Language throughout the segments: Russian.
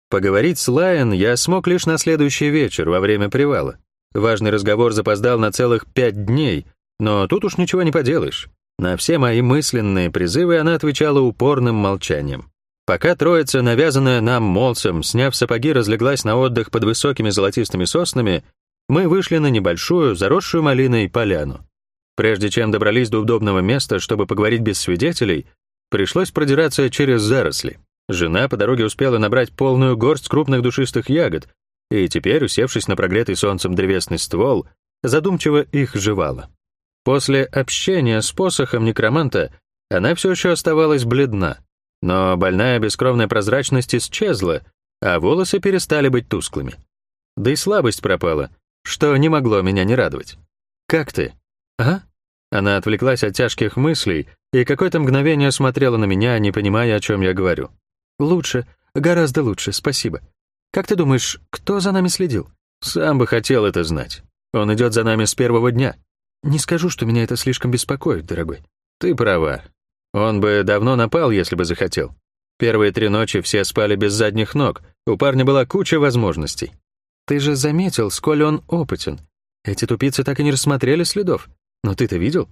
Поговорить с Лайон я смог лишь на следующий вечер, во время привала. Важный разговор запоздал на целых 5 дней, но тут уж ничего не поделаешь. На все мои мысленные призывы она отвечала упорным молчанием. Пока троица, навязанная нам молцем, сняв сапоги, разлеглась на отдых под высокими золотистыми соснами, мы вышли на небольшую, заросшую малиной поляну. Прежде чем добрались до удобного места, чтобы поговорить без свидетелей, пришлось продираться через заросли. Жена по дороге успела набрать полную горсть крупных душистых ягод, и теперь, усевшись на прогретый солнцем древесный ствол, задумчиво их жевала. После общения с посохом некроманта она все еще оставалась бледна, но больная бескровная прозрачность исчезла, а волосы перестали быть тусклыми. Да и слабость пропала, что не могло меня не радовать. «Как ты?» «А?» Она отвлеклась от тяжких мыслей и какое-то мгновение смотрела на меня, не понимая, о чем я говорю. «Лучше, гораздо лучше, спасибо. Как ты думаешь, кто за нами следил?» «Сам бы хотел это знать. Он идет за нами с первого дня». «Не скажу, что меня это слишком беспокоит, дорогой». «Ты права. Он бы давно напал, если бы захотел. Первые 3 ночи все спали без задних ног, у парня была куча возможностей». «Ты же заметил, сколь он опытен. Эти тупицы так и не рассмотрели следов. Но ты-то видел?»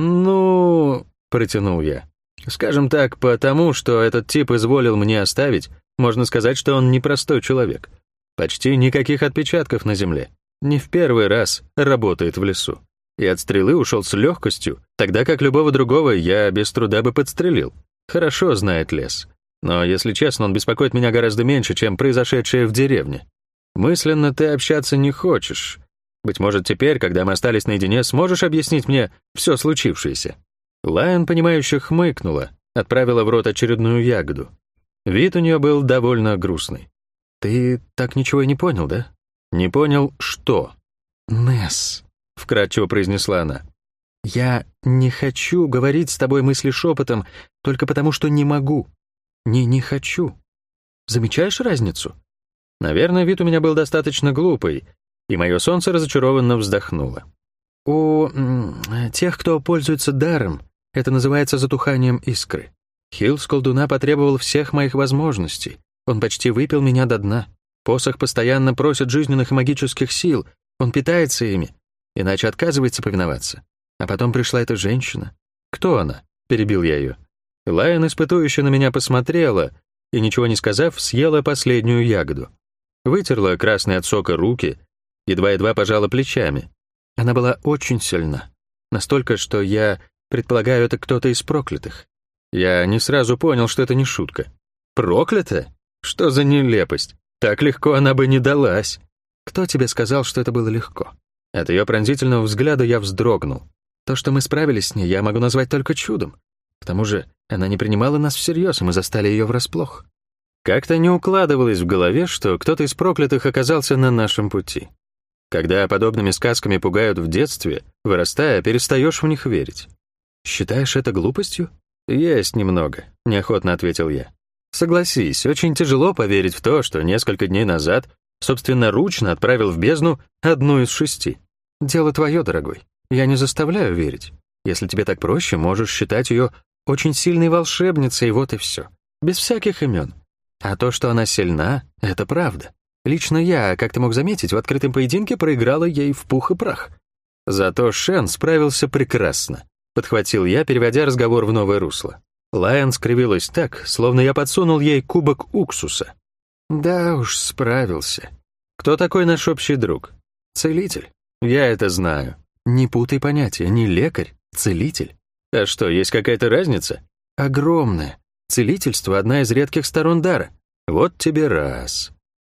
«Ну...» — протянул я. «Скажем так, потому что этот тип изволил мне оставить, можно сказать, что он непростой человек. Почти никаких отпечатков на земле. Не в первый раз работает в лесу. И от стрелы ушел с легкостью, тогда как любого другого я без труда бы подстрелил. Хорошо знает лес. Но, если честно, он беспокоит меня гораздо меньше, чем произошедшее в деревне. Мысленно ты общаться не хочешь. Быть может, теперь, когда мы остались наедине, сможешь объяснить мне все случившееся». Лайон, понимающе хмыкнула, отправила в рот очередную ягоду. Вид у нее был довольно грустный. «Ты так ничего и не понял, да?» «Не понял, что?» «Несс», — вкратчиво произнесла она. «Я не хочу говорить с тобой мысли шепотом только потому, что не могу. Не хочу. Замечаешь разницу?» Наверное, вид у меня был достаточно глупый, и мое солнце разочарованно вздохнуло. «У тех, кто пользуется даром, это называется затуханием искры. Хилл с колдуна потребовал всех моих возможностей. Он почти выпил меня до дна. Посох постоянно просит жизненных и магических сил, он питается ими, иначе отказывается повиноваться. А потом пришла эта женщина. Кто она?» — перебил я ее. Лайон испытующе на меня посмотрела и, ничего не сказав, съела последнюю ягоду. Вытерла красные от сока руки, едва-едва пожала плечами. Она была очень сильна. Настолько, что я предполагаю, это кто-то из проклятых. Я не сразу понял, что это не шутка. Проклята? Что за нелепость? Так легко она бы не далась. Кто тебе сказал, что это было легко? От ее пронзительного взгляда я вздрогнул. То, что мы справились с ней, я могу назвать только чудом. К тому же она не принимала нас всерьез, и мы застали ее врасплох. Как-то не укладывалось в голове, что кто-то из проклятых оказался на нашем пути. Когда подобными сказками пугают в детстве, вырастая, перестаешь в них верить. «Считаешь это глупостью?» «Есть немного», — неохотно ответил я. «Согласись, очень тяжело поверить в то, что несколько дней назад собственноручно отправил в бездну 1 из 6. Дело твое, дорогой. Я не заставляю верить. Если тебе так проще, можешь считать ее очень сильной волшебницей, вот и все. Без всяких имен. А то, что она сильна, это правда. Лично я, как ты мог заметить, в открытом поединке проиграла ей в пух и прах. Зато Шен справился прекрасно», — подхватил я, переводя разговор в новое русло. Лайон скривилась так, словно я подсунул ей кубок уксуса. «Да уж, справился. Кто такой наш общий друг?» «Целитель. Я это знаю. Не путай понятия, не лекарь, целитель». «А что, есть какая-то разница?» «Огромная. Целительство — одна из редких сторон дара. Вот тебе раз».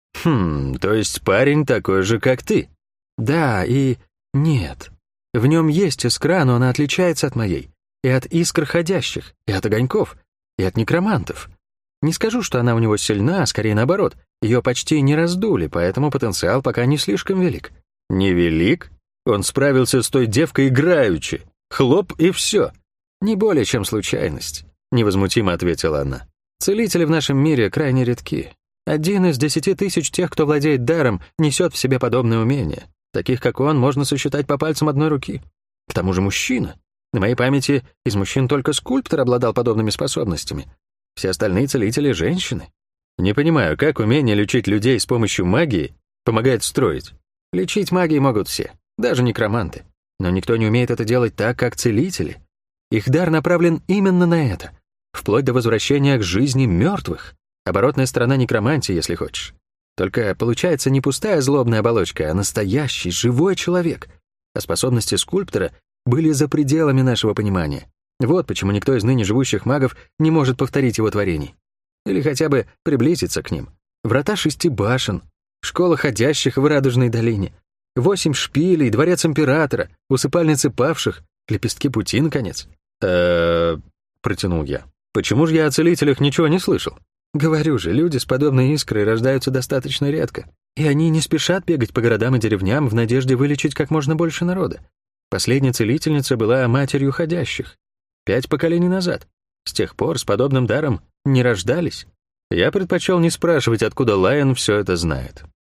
То есть парень такой же, как ты?» «Да, и нет. В нем есть искра, но она отличается от моей. И от искр ходящих, и от огоньков, и от некромантов. Не скажу, что она у него сильна, а скорее наоборот. Ее почти не раздули, поэтому потенциал пока не слишком велик». «Невелик? Он справился с той девкой играючи. Хлоп и все». «Не более чем случайность», — невозмутимо ответила она. «Целители в нашем мире крайне редки. 1 из 10 тысяч тех, кто владеет даром, несет в себе подобное умение. Таких, как он, можно сосчитать по пальцам одной руки. К тому же мужчина. На моей памяти из мужчин только скульптор обладал подобными способностями. Все остальные целители — женщины. Не понимаю, как умение лечить людей с помощью магии помогает строить. Лечить магией могут все, даже некроманты. Но никто не умеет это делать так, как целители. Их дар направлен именно на это, вплоть до возвращения к жизни мертвых. Оборотная сторона некромантии, если хочешь. Только получается не пустая злобная оболочка, а настоящий, живой человек. А способности скульптора были за пределами нашего понимания. Вот почему никто из ныне живущих магов не может повторить его творений. Или хотя бы приблизиться к ним. Врата 6 башен, школа ходящих в Радужной долине, 8 шпилей, дворец императора, усыпальницы павших, лепестки пути, наконец. Протянул я. Почему же я о целителях ничего не слышал? Говорю же, люди с подобной искрой рождаются достаточно редко. И они не спешат бегать по городам и деревням в надежде вылечить как можно больше народа. Последняя целительница была матерью ходящих. 5 поколений назад. С тех пор с подобным даром не рождались. Я предпочел не спрашивать, откуда Лайон все это знает.